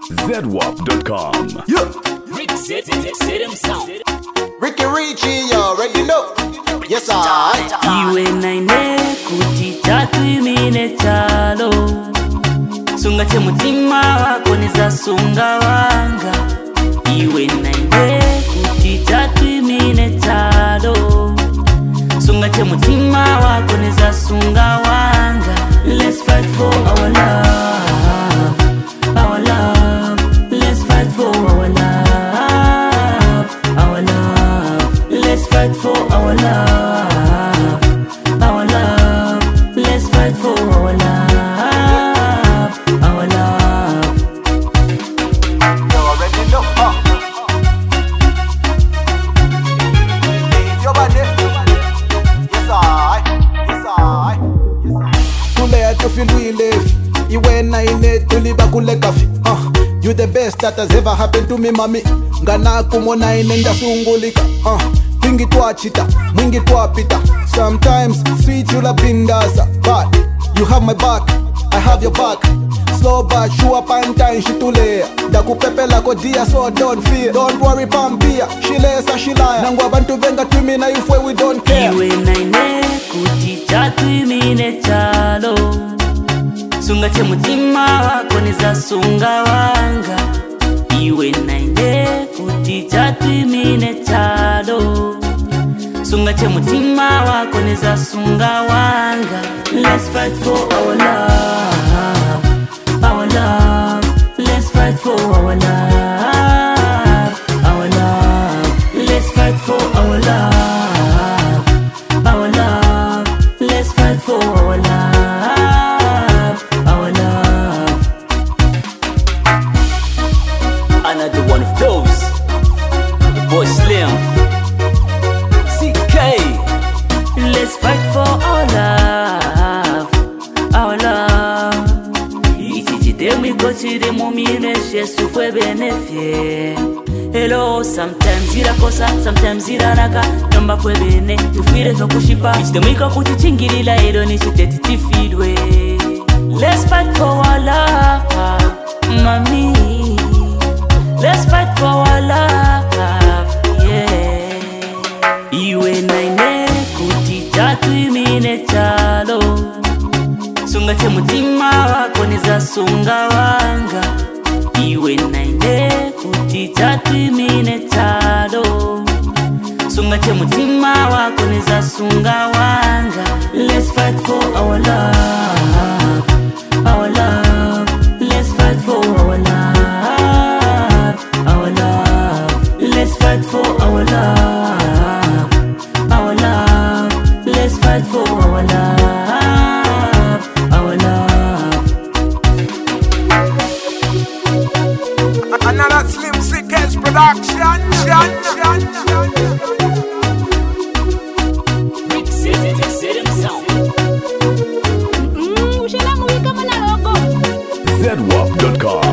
ZWAP.com. Yeah. Rick said him sound. Ricky Richie, you already know. Yes, I. Iwe naine kuti tatu imine chalo Sunga che mutima wako niza sunga wanga Iwe naine kuti tatu imine chalo Sunga che mutima wako niza sunga wanga Let's fight for our love, our love. Let's fight for our love, our love. Let's fight for our love, our love. Let's fight for our love, our love. You already know. Leave your body. Yes, I. Yes, I. Yes, I. Tule atofilwile iwe naine tuliba kule kafi you the best that has ever happened to me mami ngana kumona ine ndasungulika vingi twachita mwingi twapita sometimes sweet you la bindasa but you have my back I have your back slow but sure pantain shitulea ndakupepela kodia so don't fear don't worry pampia shilesa shilaya nangu abantu benga twimina ifwe we don't care Iwe naine kuti tatu imine chalo Sunga che mutima wako niza sunga wanga Iwe naine kuti tatu imine chalo Sunga che mutima wako niza sunga wanga Let's fight for our love, our love. Let's fight for our love, our love. Let's fight for our love, our love. Let's fight for our love, our love. Another one of those. The boy Slim. CK. Let's fight for our love, our love. Ichichidemi kochiri mumine shesu fwe benefie. Hello, sometimes irakosa, sometimes iranaka. Nomba fwe bene, tufire tokushipa. Ichidemika kuchichingirila ero nishiteti tifidwe. Let's fight for our love, mami. Let's fight for our love, yeah. Iwe naine kuti tatu imine chalo Sunga che mutima wako niza sunga wanga Iwe naine kuti tatu imine chalo Sunga che mutima wako niza sunga wanga Let's fight for our love, our love. Let's fight for our love, our love. Let's fight for our love, our love. Let's fight for our love, our love. Another Slim Sickers production. Rick said him sound. ZWAP.com.